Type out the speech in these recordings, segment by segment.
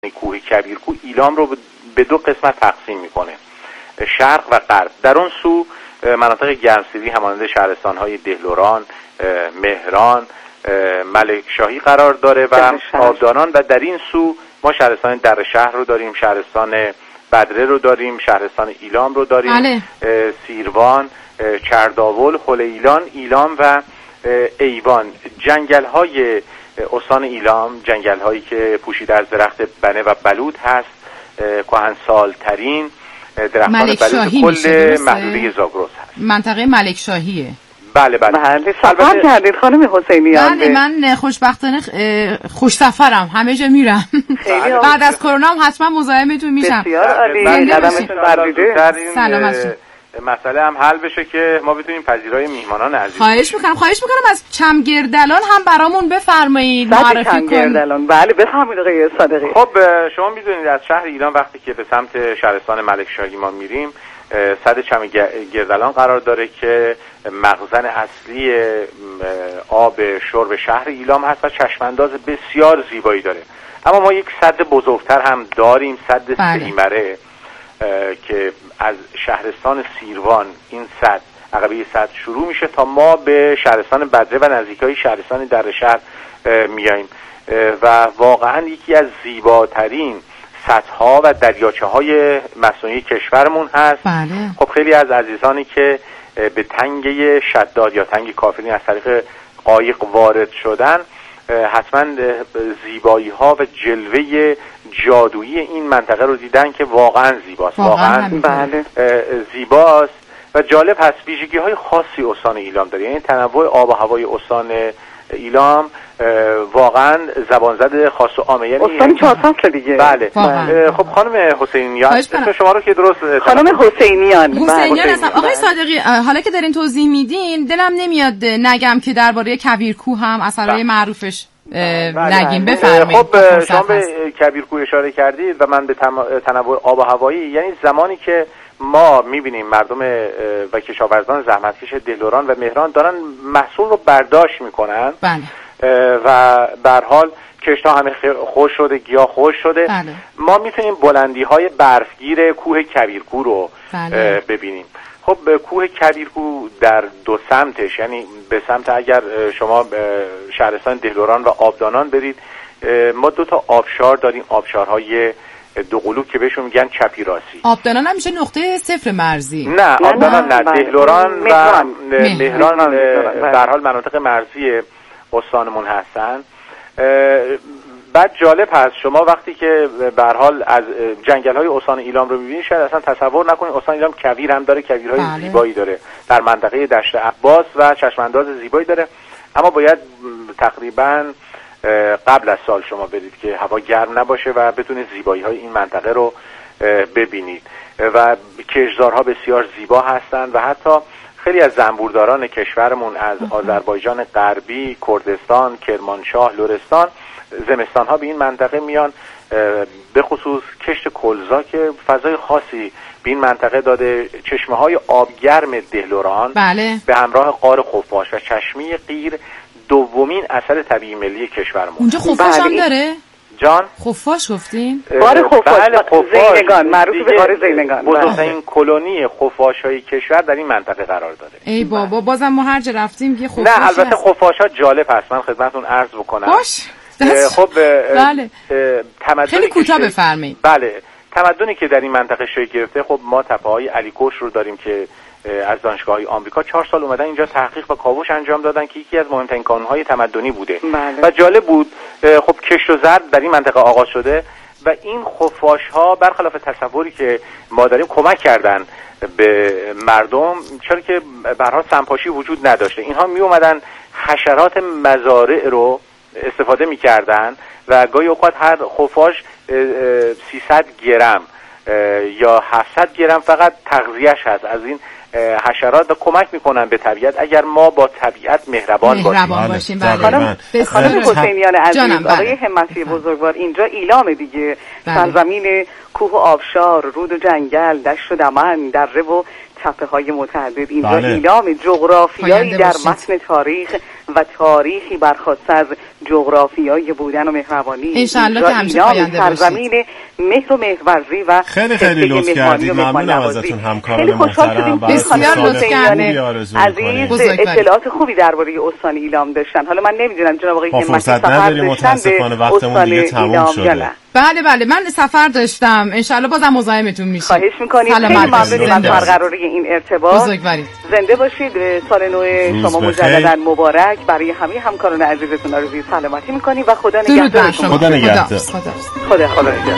کوه کبیرکوه ایلام رو به دو قسمت تقسیم میکنه، شرق و غرب. در اون سو مناطق گرمسیری همانند شهرستان‌های دهلوران، مهران، ملک شاهی قرار داره و آبدانان، و در این سو ما شهرستان در شهر رو داریم، شهرستان بدره رو داریم، شهرستان ایلام رو داریم، سیروان، چرداول، هلیلان، ایلام و ایوان. جنگل‌های استان ایلام جنگل‌هایی که پوشیده از درخت بنه و بلوط هست، کهنسال‌ترین درختان بلوط کل محدوده زاگرس هست. منطقه ملک شاهیه. بله. سفر کردید خانم حسینیان؟ بله، من خوشبختانه خوش سفرم، همه جا میرم. بعد از کرونا هم حتما مزاحمتون میشم. بسیار عالی. سلامت مسئله هم حل بشه که ما بتونیم پذیرای میهمانان عزیز. خواهش میکنم از چمگردلان هم برامون بفرمایید، معرفی کنید. چمگردلان، بله بفرمایید آقای صادقی. خب شما میدونید از شهر ایلام وقتی که به سمت شهرستان ملک شاهی ما میریم، صد چمگردلان قرار داره که مخزن اصلی آب شرب شهر ایلام هست و چشمانداز بسیار زیبایی داره. اما ما یک سد بزرگتر هم داریم، سد سیمره، که از شهرستان سیروان این سد، عقبه سد شروع میشه تا ما به شهرستان بدره و نزدیکای شهرستان در شهر میاییم و واقعا یکی از زیباترین سدها و دریاچه های مصنوعی کشورمون هست. بله. خب خیلی از عزیزانی که به تنگه شداد یا تنگه کافرین از طریق قایق وارد شدن حتما زیبایی ها و جلوه جادویی این منطقه رو دیدن که واقعا زیباست، واقعا زیباست و جالب هست. ویژگی های خاصی استان ایلام داره، یعنی تنوع آب و هوای استان ایلام واقعا زبان زده خاص و عامه، یعنی استان 4 فصل دیگه. بله. خب خانم حسینیان، اسم شما رو که درست خانم حسینیان هستم. آقای صادقی، حالا که دارین توضیح میدین دلم نمیاد نگم که درباره کبیرکوه هم اثرهای معروفش نگیم. بفرمایید. خب شما به کبیرکوه اشاره کردید و من به تنوع آب و هوایی، یعنی زمانی که ما میبینیم مردم و کشاورزان زحمتکش دهلوران و مهران دارن محصول رو برداشت میکنن. بله. و به هر حال کشت‌ها همه خوش شده، گیاه خوش شده. بله. ما میتونیم بلندی‌های برفگیر کوه کبیرکوه رو ببینیم. خب کوه کبیرکوه در دو سمتش، یعنی به سمت اگر شما شهرستان دهلوران و آبدانان برید، ما 2 تا آبشار داریم، آبشارهای دو قلوب که بهشون میگن چپی راستی. آبدانان هم میشه نقطه صفر مرزی؟ نه، آبدانان نه، دهلوران و مهران به هر حال مناطق مرزی استانمون هستن. بعد جالب هست شما وقتی که به هر حال از جنگل‌های استان ایلام رو می‌بینید شاید اصلا تصور نکنید استان ایلام کویر هم داره، کویرهای زیبایی داره، در منطقه دشت عباس و چشمانداز زیبایی داره. اما باید تقریباً قبل از سال شما برید که هوا گرم نباشه و بتونید زیبایی‌های این منطقه رو ببینید و کشتزارها بسیار زیبا هستند و حتی خیلی از زنبورداران کشورمون از آذربایجان غربی، کردستان، کرمانشاه، لرستان زمستان‌ها به این منطقه میان، به خصوص کشت کلزا که فضای خاصی به این منطقه داده. چشمه‌های آبگرم دهلوران بله. به همراه غار خفاش و چشمه قیر دومین اثر طبیعی ملی کشورمون. اونجا خفاش هم داره؟ جان خفاش گفتین؟ غار خفاش. بله، زینگان، معروف به غار زینگان. بزرگترین کلونی خفاش‌های کشور در این منطقه قرار داره. ای بابا، بازم ما هر جا رفتیم یه خفاش. نه البته خفاش‌ها جالب هست، من خدمتتون عرض بکنم. باش. خب بله. خیلی کوتاه بفرمایید. بله، تمدنی که در این منطقه شکل گرفته، خب ما تپه‌های علیکوش رو داریم که از دانشگاه‌های آمریکا 4 سال اومدن اینجا تحقیق و کاوش انجام دادن که یکی از مهمترین کانون‌های تمدنی بوده. بله. و جالب بود خب کشت و زرع در این منطقه آغاز شده و این خفاش‌ها برخلاف تصوری که ما داریم کمک کردن به مردم، چرا که به هر حال سمپاشی وجود نداشته. اینها می اومدن حشرات مزارع رو استفاده می‌کردن و گاهی اوقات هر خفاش 300 گرم یا 700 گرم فقط تغذیه‌اش هست از این حشرات و کمک میکنن به طبیعت اگر ما با طبیعت مهربان باشیم. خانم حسینیان عزیز، آقای همتی بزرگوار، اینجا ایلام دیگه، سرزمین کوه و آبشار، رود و جنگل، دشت و دمن، دره و چپه‌های متعدد. اینجا اعلام جغرافیایی در متن تاریخ و تاریخی برخواسته از جغرافیایی بودن و مهربانی. انشالله که همیشه پاینده باشید. سرزمین مهر و مهرورزی و خیلی لطف کردید. ممنونم ازتون همکاران محترم. بسیار لطف کردید. عزیز اطلاعات خوبی درباره استان ایلام داشتن. حالا من نمیدونم جناب آقای همتی فرصت نداریم متاسفانه وقتمون دیگه تموم شده. بله من سفر داشتم. انشالله بازم مزاحمتون میشم. خواهش می‌کنیم. خیلی ممنونیم از برقراری این ارتباط. زنده باشید. سال نو شما مجددا مبارک. برای همه همکاران عزیزتون آرزوی سلامتی می‌کنیم و خدا نگهدار شما. خدا نگهدار. خدا نگهدار.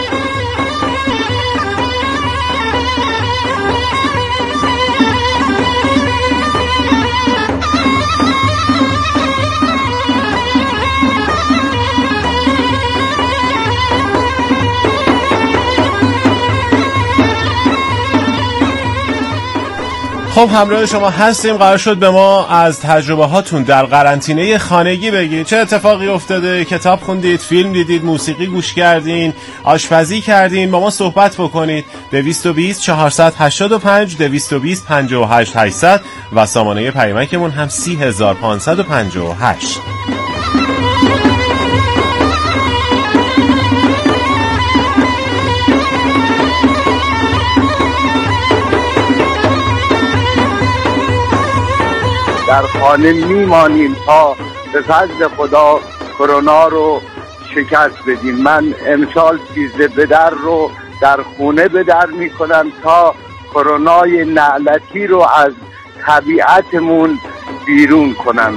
خب همراه شما هستیم. قرار شد به ما از تجربه هاتون در قرنطینه خانگی بگید. چه اتفاقی افتاده؟ کتاب خوندید، فیلم دیدید، موسیقی گوش کردین، آشپزی کردین؟ با ما صحبت بکنید. 220 485 220 58 800 و سامانه پیامکمون هم 30558. در خانه میمانیم تا به فضل خدا کرونا رو شکست بدیم. من امسال 13 به در رو در خونه به در میکنم تا کرونای نعلتی رو از طبیعتمون بیرون کنم.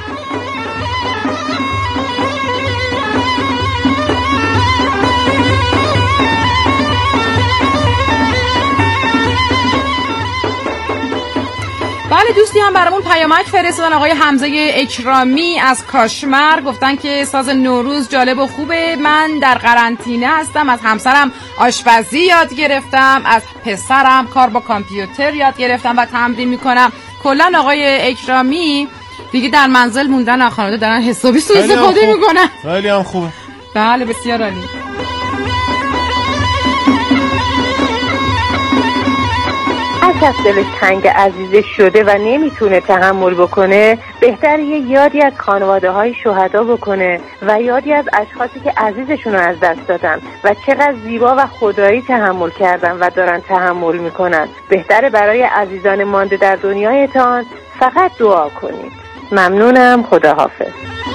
بله دوستی هم برامون پیامک فرستادن. آقای حمزه اکرامی از کاشمر گفتن که ساز نوروز جالب و خوبه. من در قرنطینه هستم. از همسرم آشپزی یاد گرفتم، از پسرم کار با کامپیوتر یاد گرفتم و تمرین میکنم. کلا آقای اکرامی دیگه در منزل موندن و خانواده دارن حسابی سوء استفاده میکنن. خیلی هم خوبه. بله بسیار عالی. هر کس دلش تنگ عزیزش شده و نمیتونه تحمل بکنه، بهتر یه یادی از خانواده های شهدا بکنه و یادی از اشخاصی که عزیزشون رو از دست دادن و چقدر زیبا و خدایی تحمل کردن و دارن تحمل میکنن. بهتره برای عزیزان مانده در دنیایتان فقط دعا کنید. ممنونم. خداحافظ.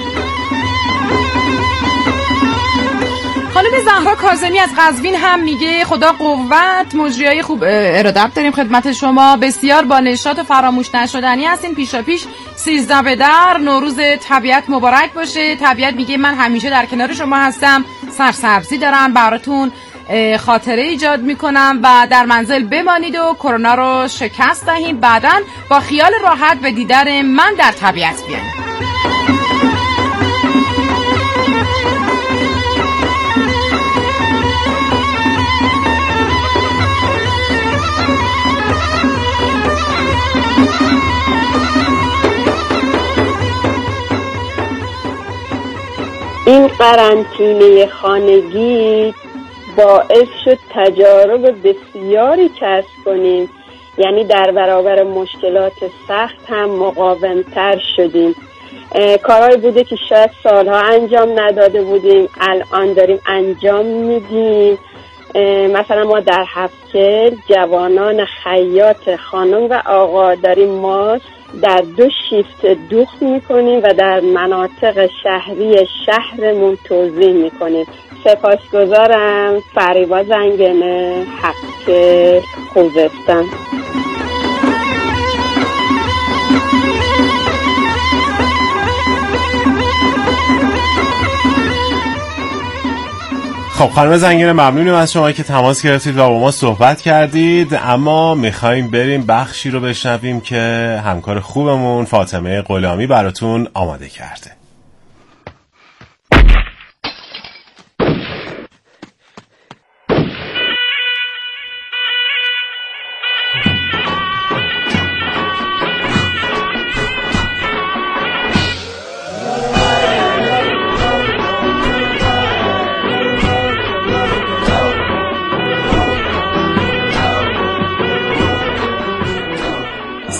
خانم زهرا کاظمی از قزوین هم میگه خدا قوت، مجریای خوب ارادت داریم خدمت شما. بسیار با نشاط و فراموش نشدنی هستین. پیشا پیش 13 به در، نوروز طبیعت مبارک باشه. طبیعت میگه من همیشه در کنار شما هستم، سرسبزی دارم براتون، خاطره ایجاد میکنم و در منزل بمانید و کرونا رو شکست دهیم. بعداً با خیال راحت به دیدار من در طبیعت بیاین. این قرنطینه خانگی باعث شد تجارب بسیاری کسب کنیم، یعنی در برابر مشکلات سخت هم مقاومتر شدیم. کارهایی بوده که شاید سالها انجام نداده بودیم، الان داریم انجام میدیم. مثلا ما در هفت‌کل جوانان خیاط خانم و آقا داریم ماست در 2 شیفت دوخت میکنیم و در مناطق شهری شهرمون توزیع میکنیم. سپاسگزارم. فریبا زنگنه، هفت‌کل، خوزستان. خب خانم زنگنه ممنونیم از شما که تماس گرفتید و با ما صحبت کردید. اما میخواییم بریم بخشی رو بشنویم که همکار خوبمون فاطمه غلامی براتون آماده کرده.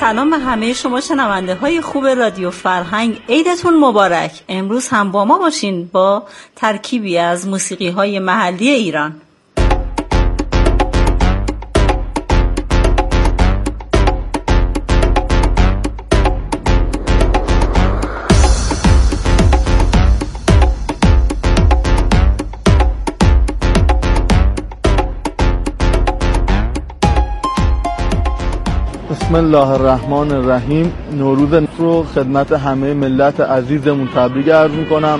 سلام به همه شما شنونده های خوب رادیو فرهنگ. عیدتون مبارک. امروز هم با ما باشین با ترکیبی از موسیقی های محلی ایران. بسم الله الرحمن الرحیم. نوروز رو خدمت همه ملت عزیزمون تبریک عرض میکنم.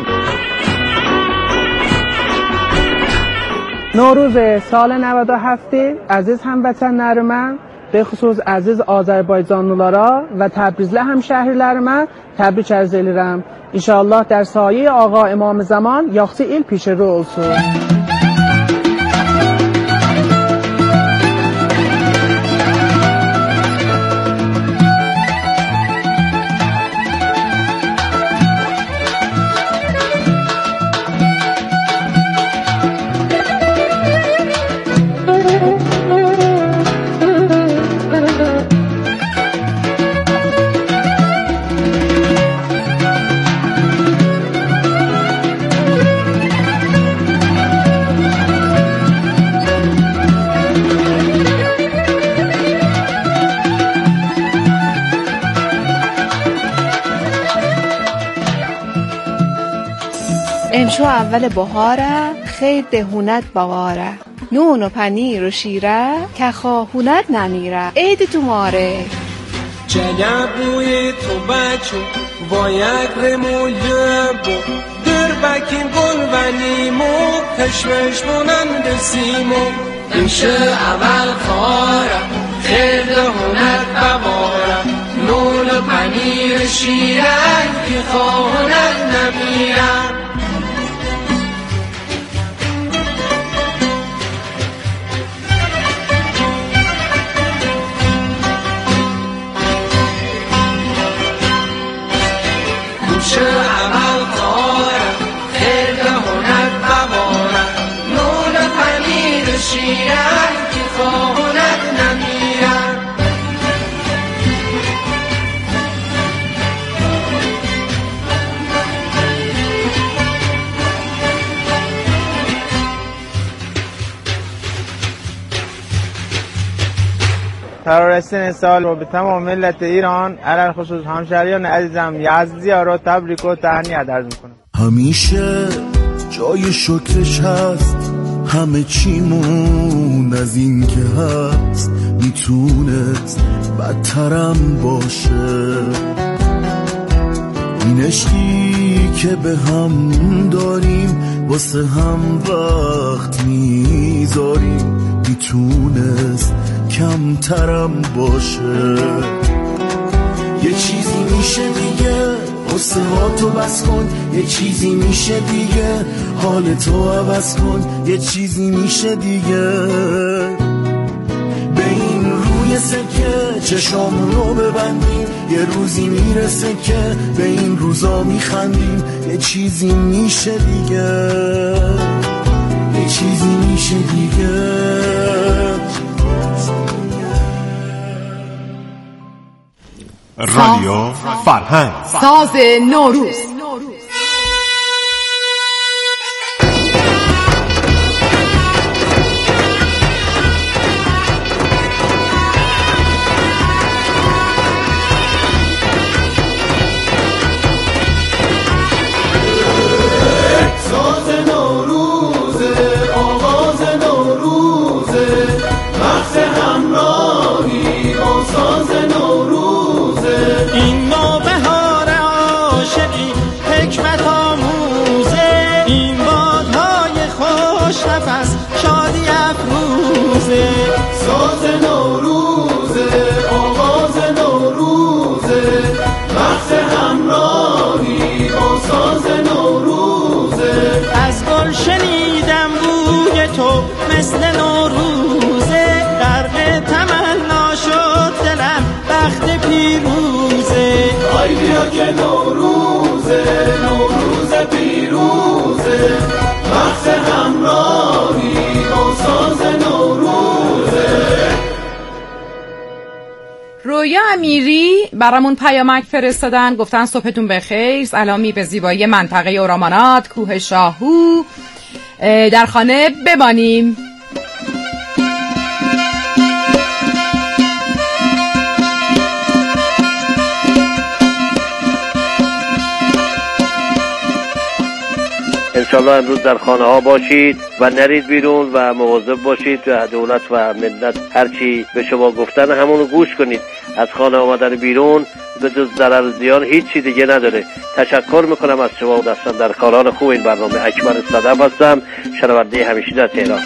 نوروز سال 97 عزیز هموطنlarıma به خصوص عزیز Azərbaycanlılara və Təbrizli həmşəhrilərimə təbrik arz edirəm. İnşallah در سایه آقا امام زمان yaxşı il پیش رو olsun. امشو اول بهاره خیر دهونت بواره نون و پنیر و شیره که خواهونت نمیره عید تو ماره جلبوی تو بچو با یک رمویه بو در بکیم گل و لیمو کشمش بونند سیمو امشو اول خاره خیر دهونت بواره نون و پنیر و شیره که خواهونت نمیره ترورستین سال رو به تمام ملت ایران علل خصوص همشهریان عزیزم یزدی‌ها رو تبریک و تهنیت عرض میکنم. همیشه جای شکرش هست همه چیمون از این که هست میتونست بدترم باشه این عشقی که به هم داریم واسه هم وقت میذاریم میتونست کمترم باشه یه چیزی میشه دیگه قصه ها تو بس کن یه چیزی میشه دیگه حال تو عوض کن یه چیزی میشه دیگه به این روی سکه چشامون رو ببندیم یه روزی میرسه که به این روزا میخندیم یه چیزی میشه دیگه یه چیزی میشه دیگه رادیو فرهنگ ساز نوروز. مثل نوروزه غرق تمنا شد دلم وقت پیروزه آی بیا که نوروزه نوروز پیروزه وقت همراهی با ساز نوروزه. رویا امیری برامون پیامک فرستادن، گفتن صبحتون بخیر، سلامی به زیبایی منطقه اورامانات کوه شاهو، در خانه بمانیم. انشالله امروز در خانه ها باشید و نرید بیرون و مواظب باشید و دولت و ملت هرچی به شما گفتن همونو گوش کنید. از خانه آمدن بیرون به جز ضرر زیان هیچی دیگه نداره. تشکر میکنم از شما و دستان در کاران خوب این برنامه. اکبر صدف هستم، شنونده همیشه در تهران.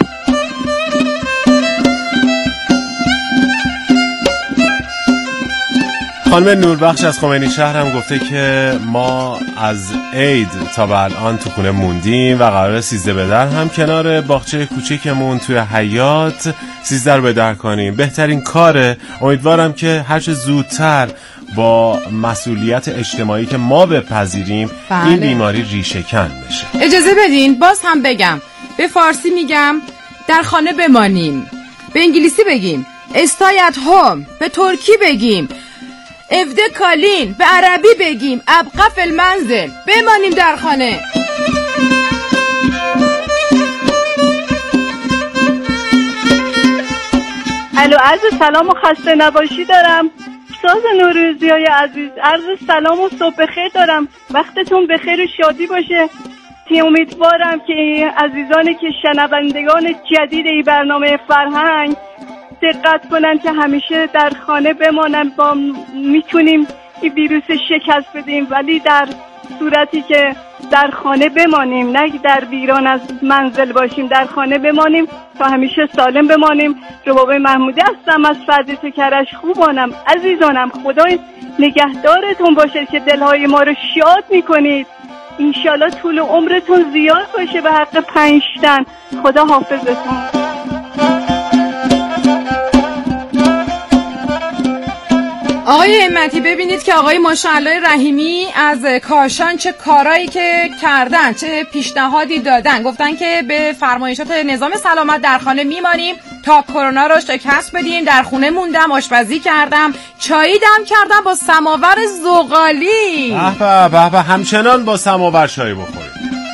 خانم نوربخش از خمینی شهر هم گفته که ما از عید تا به الان تو خونه موندیم و قراره 13 به در هم کنار باغچه کوچیکمون توی حیاط 13 به در کنیم. بهترین کاره. امیدوارم که هرچه زودتر با مسئولیت اجتماعی که ما بپذیریم این بیماری ریشه کن بشه. اجازه بدین باز هم بگم، به فارسی میگم در خانه بمانیم، به انگلیسی بگیم استای ات هوم، به ترکی بگیم افده کالین، به عربی بگیم ابقى فی المنزل، بمانیم در خانه. الو، عرض سلام و خسته نباشی دارم. ساز نوروزی های عزیز، عرض سلام و صبح بخیر دارم. وقتتون بخیر و شادی باشه. امیدوارم که عزیزانی که شنوندگان جدید این برنامه فرهنگ دقت کنن که همیشه در خانه بمانن. با میتونیم این ویروس شکست بدیم، ولی در صورتی که در خانه بمانیم، نه در ویران از منزل باشیم، در خانه بمانیم تا همیشه سالم بمانیم. رباب محمودی هستم از فرد کرش. خوبانم عزیزانم، خدا نگهدارتون باشه که دلهای ما رو شاد میکنید. انشالله طول عمرتون زیاد باشه به حق 5 تن. خدا حافظتون. آقای همتی ببینید که آقای ماشاءالله رحیمی از کاشان چه کارایی که کردن، چه پیشنهادی دادن. گفتن که به فرمایشات نظام سلامت در خانه میمانیم تا کرونا رو شکست بدیم. در خونه موندم، آشپزی کردم، چایی دم کردم با سماور زغالی. به به، همچنان با سماور چای بخورید.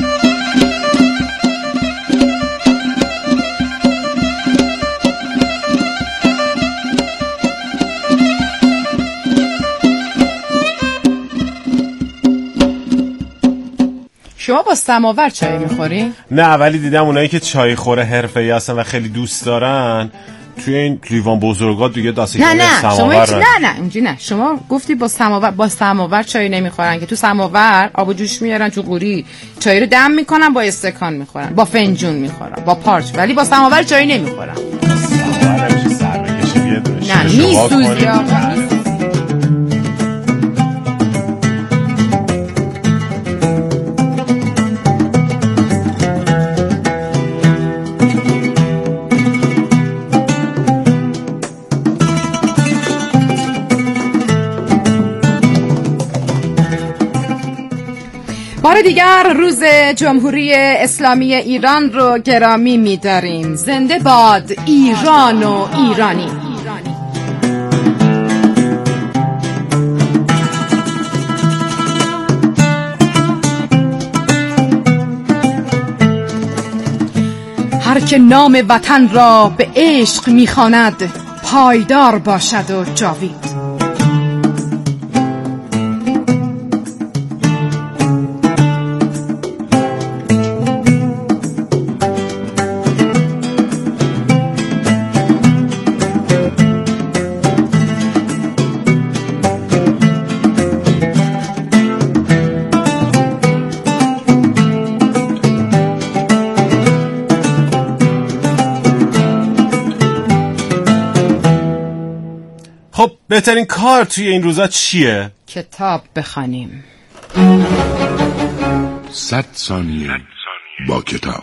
شما با سماور چای میخوری؟ نه، ولی دیدم اونایی که چای خوره حرفه‌ای هستن و خیلی دوست دارن توی این لیوان بزرگا دیگه دست سماور نه اینجوری نه. شما گفتی با سماور چای نمیخورن، که تو سماور آب و جوش میارن تو قوری، چای رو دم میکنن، با استکان میخورن، با فنجون میخورن، با پارچ، ولی با سماور چای نمیخورن. سماور نمیشه سر بکشه بیه دوش. نه میسوزی آقا. بار دیگر روز جمهوری اسلامی ایران رو گرامی می‌داریم. زنده باد ایران و ایرانی. هر که نام وطن را به عشق می‌خواند پایدار باشد و جاوید. بهترین کار توی این روزا چیه؟ کتاب بخوانیم. 100 ثانیه با کتاب.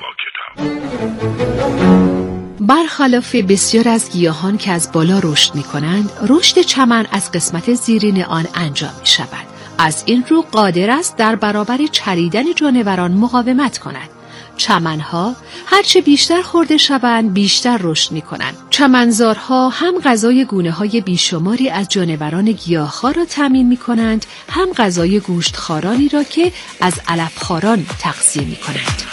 برخلاف بسیار از گیاهان که از بالا رشد می کنند، رشد چمن از قسمت زیرین آن انجام می شود. از این رو قادر است در برابر چریدن جانوران مقاومت کند. چمنها هرچه بیشتر خورده شوند بیشتر رشد می‌کنند. چمنزارها هم غذای گونه‌های بیشماری از جانوران گیاهخوار را تامین می‌کنند، هم غذای گوشتخوارانی را که از علفخواران تغذیه می‌کنند.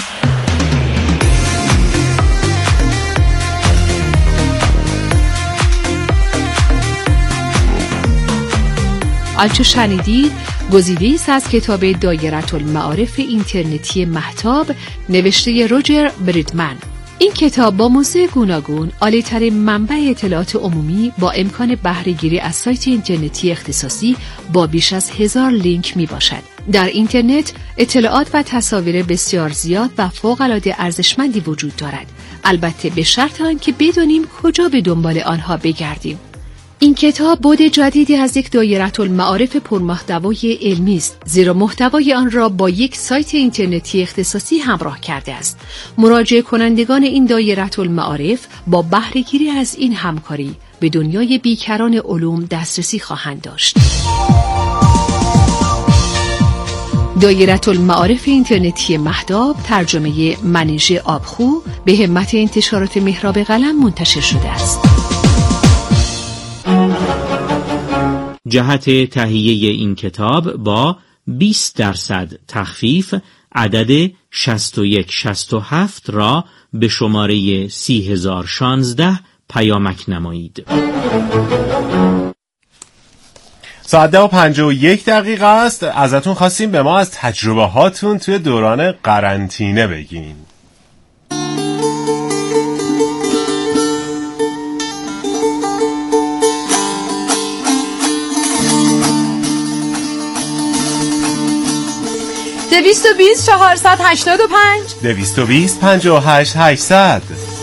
آنچه شنیدید گزیده‌ای است از کتاب دایره المعارف اینترنتی مهتاب نوشته روجر بریدمن. این کتاب با موضوع گوناگون عالی‌ترین منبع اطلاعات عمومی با امکان بهره‌گیری از سایت اینترنتی اختصاصی با بیش از 1000 لینک می باشد. در اینترنت اطلاعات و تصاویر بسیار زیاد و فوق‌العاده ارزشمندی وجود دارد، البته به شرط آنکه بدانیم کجا به دنبال آنها بگردیم. این کتاب بعد جدیدی از یک دایره المعارف پرمحتوای علمی است، زیرا محتوای آن را با یک سایت اینترنتی اختصاصی همراه کرده است. مراجعه کنندگان این دایره المعارف با بهره‌گیری از این همکاری به دنیای بیکران علوم دسترسی خواهند داشت. دایره المعارف اینترنتی مهتاب ترجمه منیژه آبخو به همت انتشارات محراب قلم منتشر شده است. جهت تهیه این کتاب با 20% تخفیف عدد 6167 را به شماره 30016 پیامک نمایید. ساعت 10:51 است. ازتون خواستیم به ما از تجربه هاتون توی دوران قرنطینه بگین. دویست و 485 220 58 800.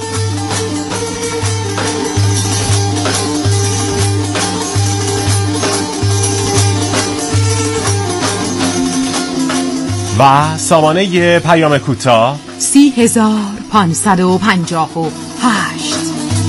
و سامانه پیام کوتاه 30558.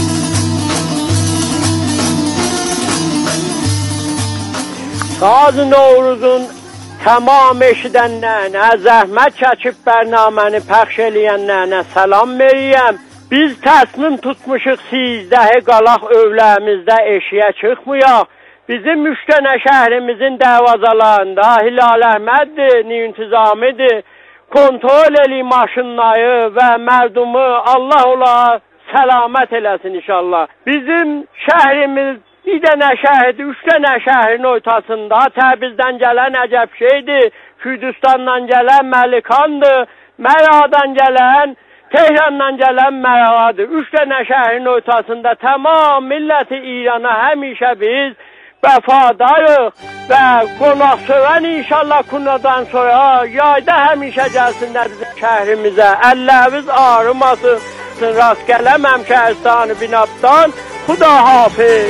ساز نوروزun tamam eşidənlərinə, zəhmət çəkib bərnaməni pəxş eləyənlərinə salam verirəm. Biz təsmin tutmuşuq 13 qalaq övləmizdə eşiyə çıxmayaq. Bizim Müştənə şəhrimizin dəvazalarında Hilal Əhməddir, intizamidir. Kontrol eli maşınları və mərdumu Allah ola səlamət eləsin inşallah. Bizim şəhrimiz bir dənə şəhərdir, 3 dənə şəhərin ortasında. Təbrizdən gələn əcəb şeydir, Kürdistandan gələn Məlikandır, Məradan gələn, Tehrandan gələn Məradır. 3 dənə şəhərin ortasında tamam milləti İrana həmişə biz vəfadarıq və qonaqsevən inşallah kunadan sonra yayda həmişə gəlsinlər bizim şəhrimizə. Əllərimiz ağrımasın, rast gələməm şəhristanı binabdan. Xuda hafiz.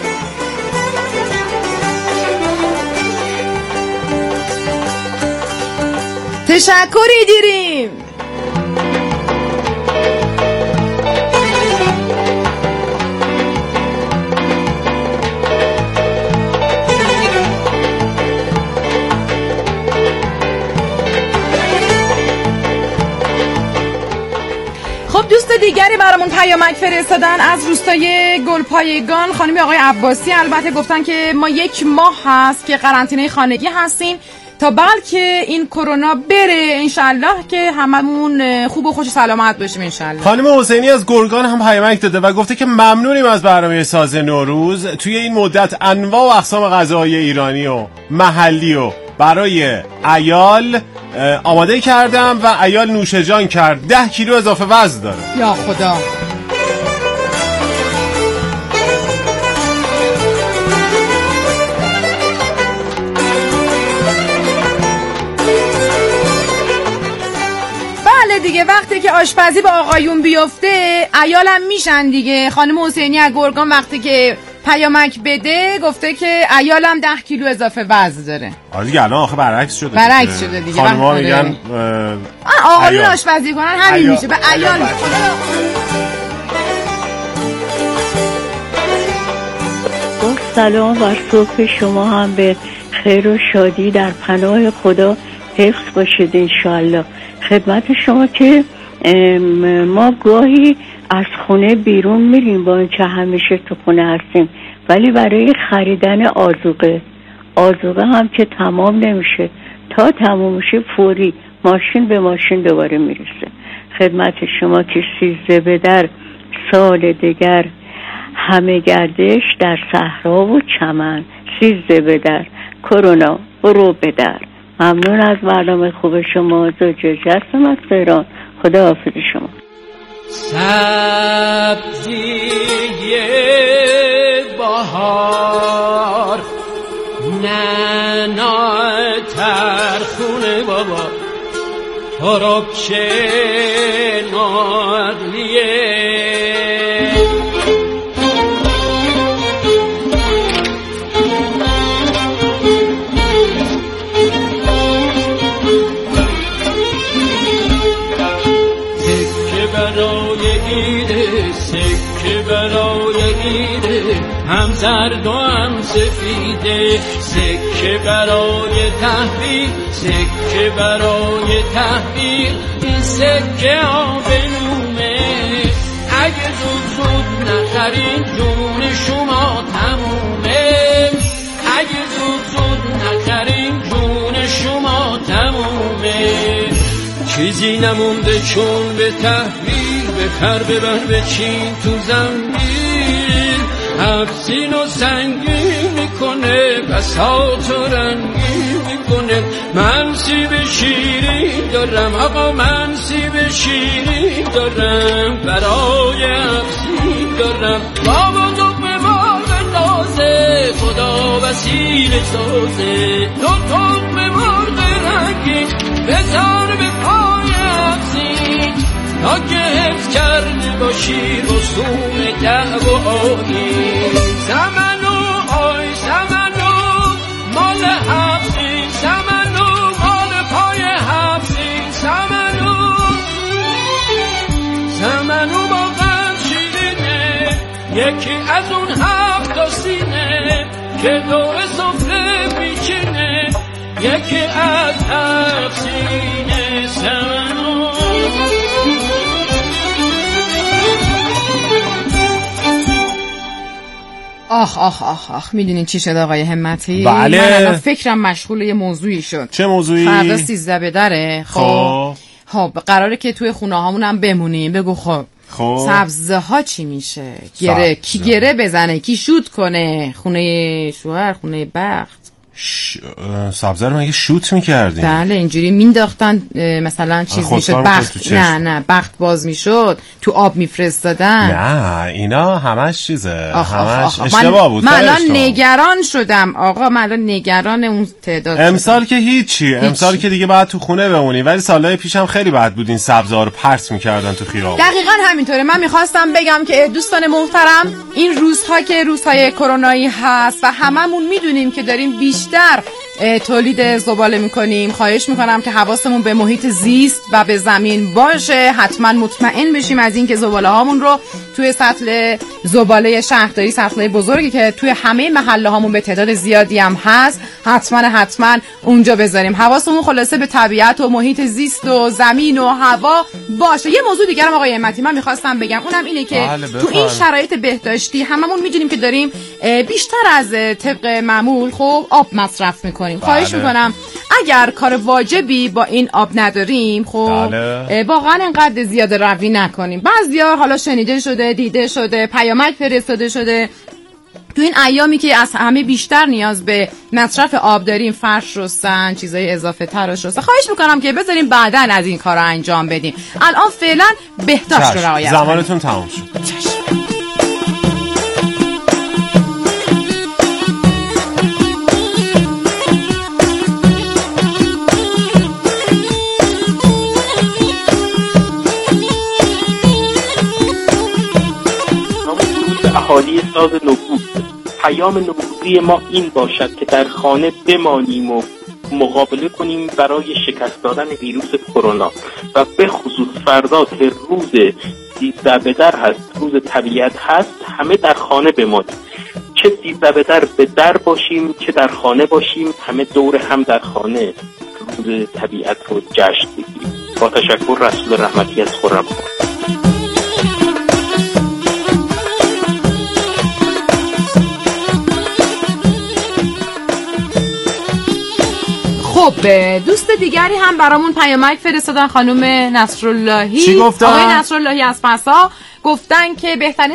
تشکر ederim. خب دوست دیگری برامون پیامک فرستادن از روستای گلپایگان، خانم آقای عباسی. البته گفتن که ما 1 ماه هست که قرنطینه خانگی هستیم تا بلکه این کرونا بره انشالله که هممون خوب و خوش و سلامت باشیم انشالله. خانم حسینی از گرگان هم پیامک داده و گفته که ممنونیم از برنامه ساز نوروز. توی این مدت انواع و اقسام غذاهای ایرانی و محلی و برای عیال آماده کردم و عیال نوش جان کرد. 10 کیلو اضافه وزن داره. یا خدا. دیگه وقتی که آشپزی با آقایون بیفته عیالم میشن دیگه. خانم حسینی از گرگان وقتی که پیامک بده گفته که عیالم 10 کیلو اضافه وزن داره. آره دیگه الان آخه برعکس شده. برعکس شده دیگه. خانم‌ها میگن آقایون آشپزی کنن همین میشه به عیال. سلام و صبح شما هم به خیر و شادی در پناه خدا حفظ باشید انشالله. خدمت شما که ما گاهی از خونه بیرون میریم با اینکه همیشه تو خونه هستیم، ولی برای خریدن آذوقه هم که تمام نمیشه، تا تمام میشه فوری ماشین به ماشین دوباره میرسه. خدمت شما که 13 به در سال دیگر همه گردش در صحرا و چمن، 13 به در کرونا برو به در. ممنون از برنامه خوب شما. زوجه جسم از تهران. خدا حافظ شما. سبزی بهار ننای ترخونه بابا ترکشه نادلیه هم زرد و هم سفیده، سکه برای تحویل، سکه برای تحویل، این سکه آبنومه. اگه زود نخرین جون شما تمومه، اگه زود نخرین جون شما تمومه. چیزی نمونده چون به تحویل، بخر ببر بچین تو زنبیل، افزین و سنگین میکنه، بساط و رنگین میکنه. من سیب شیرین دارم آقا، من سیب شیرین دارم، برای افزین دارم. بابا دقمه ما بندازه، خدا وسیله سازه. دو دقمه مرغ رنگین بذار به پای افزین، تا که حفظ کرده باشی رسوم دعوایی. زمنو آی زمنو مال حفظی، زمنو مال پای حفظی، زمنو با غم شیرینه، یکی از اون 7 سینه که دور سفره میچینه، یکی از 7 سینه. زمنو آخ میدونین چی شد آقای همتی؟ بله. من الان فکرم مشغول یه موضوعی شد. چه موضوعی؟ فردا 13 به دره. خب قراره که توی خونه هامون هم بمونیم. بگو خب سبزه ها چی میشه؟ کی گره بزنه، کی شوت کنه؟ خونه شوهر، خونه بخت. سبزه رو مگه شوت میکردیم؟ بله اینجوری مینداختن، مثلا چیز میشد بخت، نه بخت باز میشد، تو آب میفرستادن. نه اینا همش چیزه، همش اشتباه بود. من الان نگران شدم آقا، من الان نگران اون تعداد. امسال که هیچی، امسال که دیگه باید تو خونه بمونی، ولی سالهای پیشم خیلی بد بود، این سبزه ها رو پرت میکردن تو خیابون. دقیقاً همینطوره. من میخواستم بگم که دوستان محترم، این روزها که روزهای کرونایی هست و هممون میدونیم که داریم بیشتر تولید زباله میکنیم، خواهش میکنم که حواسمون به محیط زیست و به زمین باشه. حتما مطمئن بشیم از این که زباله هامون رو توی سطل زباله شهرداری، سطل بزرگی که توی همه محله هامون به تعداد زیادی هم هست، حتما اونجا بذاریم. حواسمون خلاصه به طبیعت و محیط زیست و زمین و هوا باشه. یه موضوع دیگه هم آقای همتی من میخواستم بگم، اونم اینه که تو این شرایط بهداشتی هممون میدونیم که داریم بیشتر از طبق معمول خب آب مصرف میکنیم. خواهش میکنم اگر کار واجبی با این آب نداریم خب واقعا انقدر زیاده روی نکنیم. بعضیا حالا شنیده شده، دیده شده، پیامک فرستاده شده، تو این ایامی که از همه بیشتر نیاز به مصرف آب داریم فرش رستن، چیزای اضافه تر رستن. خواهش میکنم که بذاریم بعداً از این کارا انجام بدیم. الان فعلا بهداشت رو رعایت کنیم. زمانتون تمام شد. اهالی ساز نوروز، پیام نوروزی ما این باشد که در خانه بمانیم و مقابله کنیم برای شکست دادن ویروس کرونا و به خصوص فردا که روز 13 به در هست، روز طبیعت هست، همه در خانه بمانیم. چه 13 به در باشیم، چه در خانه باشیم، همه دور هم در خانه روز طبیعت رو جشن بگیریم. با تشکر، رسول رحمتی از خرم. خب دوست دیگری هم برامون پیامک فرستادن، خانم نصراللهی. چی گفتن؟ آقای نصراللهی از پسا گفتن که بهترین